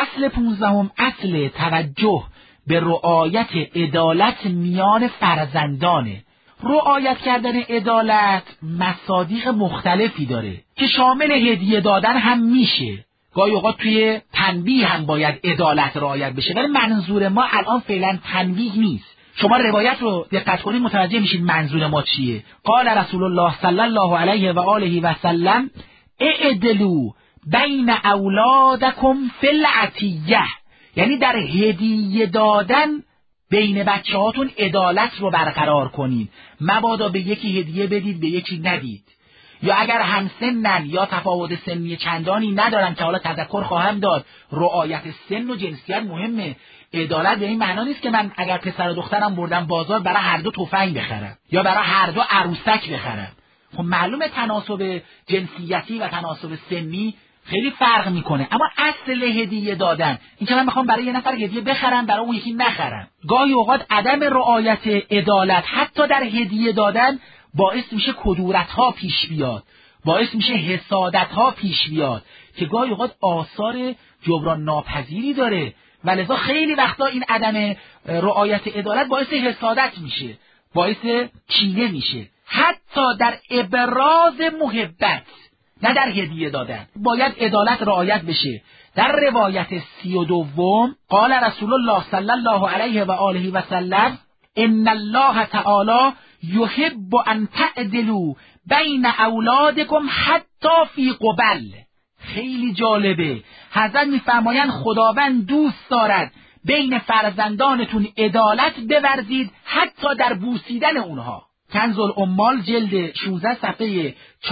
اصل 15 اصل توجه به رعایت عدالت میان فرزندانه. رعایت کردن عدالت مصادیق مختلفی داره که شامل هدیه دادن هم میشه. گاهی اوقات توی تنبیه هم باید عدالت رعایت بشه، ولی منظور ما الان فعلا تنبیه نیست. شما روایت رو دقت کنید متوجه میشید منظور ما چیه. قال رسول الله صلی الله علیه و آله و سلم اعدلوا بین اولادکم فی العطیه، یعنی در هدیه دادن بین بچه هاتون عدالت رو برقرار کنید. مبادا به یکی هدیه بدید به یکی ندید، یا اگر همسنن یا تفاوت سنی چندانی ندارن که حالا تذکر خواهم داد رعایت سن و جنسیت مهمه. عدالت به این معنا نیست که من اگر پسر و دخترم بردم بازار برای هر دو تفنگ بخرم یا برای هر دو عروسک بخرم. خب معلومه تناسب جنسیتی و تناسب سنی خیلی فرق میکنه، اما اصل هدیه دادن این که من میخوام برای یه نفر هدیه بخرم برای اون یکی نخرم. گاهی اوقات عدم رعایت عدالت حتی در هدیه دادن باعث میشه کدورت ها پیش بیاد، باعث میشه حسادت ها پیش بیاد که گاهی اوقات آثار جبران ناپذیری داره و لذا خیلی وقتا این عدم رعایت عدالت باعث حسادت میشه، باعث کینه میشه. حتی در ابراز محبت نه در هدیه دادن باید عدالت رعایت بشه. در روایت 32 قال رسول الله صلی الله علیه و آله و سلم ان الله تعالی یحب ان تعدلوا بین اولادکم حتی فی قبل. خیلی جالبه، حضرت میفرمایند خداوند دوست دارد بین فرزندانتون عدالت بورزید حتی در بوسیدن اونها. کنز العمال جلد 16 صفحه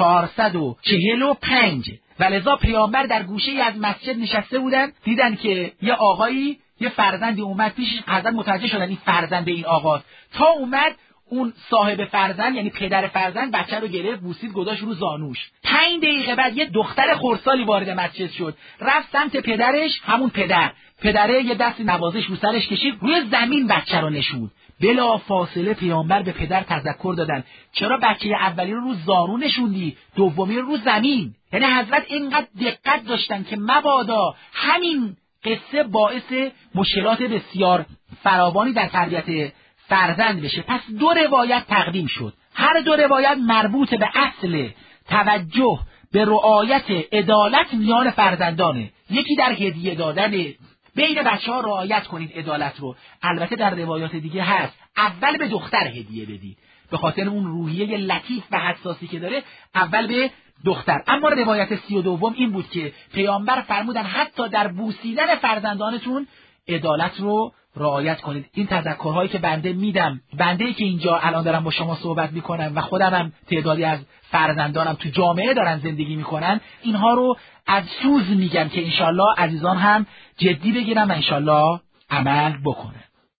445. ولذا پیامبر در گوشه از مسجد نشسته بودن، دیدن که یه آقایی یه فرزندی اومد پیشش، حضرت متوجه شدن این فرزند این آقاست. تا اومد اون صاحب فرزند یعنی پدر فرزند بچه رو گرفت بوسید گذاشت رو زانوش. 5 دقیقه بعد یه دختر خردسالی وارد مسجد شد، رفت سمت پدرش، همون پدره یه دست نوازش رو سرش کشید، روی زمین بچه رو نشوند. بلا فاصله پیامبر به پدر تذکر دادن چرا بچه اولی رو زانو نشوندی، دومی رو زمین. یعنی حضرت اینقدر دقت داشتن که مبادا همین قصه باعث مشکلات بسیار فراوانی در تربیت فرزند بشه. پس 2 روایت تقدیم شد، هر 2 روایت مربوط به اصل توجه به رعایت عدالت میان فرزندانه. یکی در هدیه دادن بین بچه‌ها رعایت کنید عدالت رو. البته در روایات دیگه هست اول به دختر هدیه بدید به خاطر اون روحیه لطیف و حساسی که داره، اول به دختر. اما روایت 32 این بود که پیامبر فرمودن حتی در بوسیدن فرزندانتون عدالت رو رعایت کنید. این تذکرهایی که بنده میدم، بنده‌ای که اینجا الان دارم با شما صحبت میکنم و خودم هم تعدادی از فرزندانم تو جامعه دارن زندگی میکنن، اینها رو از سوز میگم که انشالله عزیزان هم جدی بگیرن و انشالله عمل بکنن.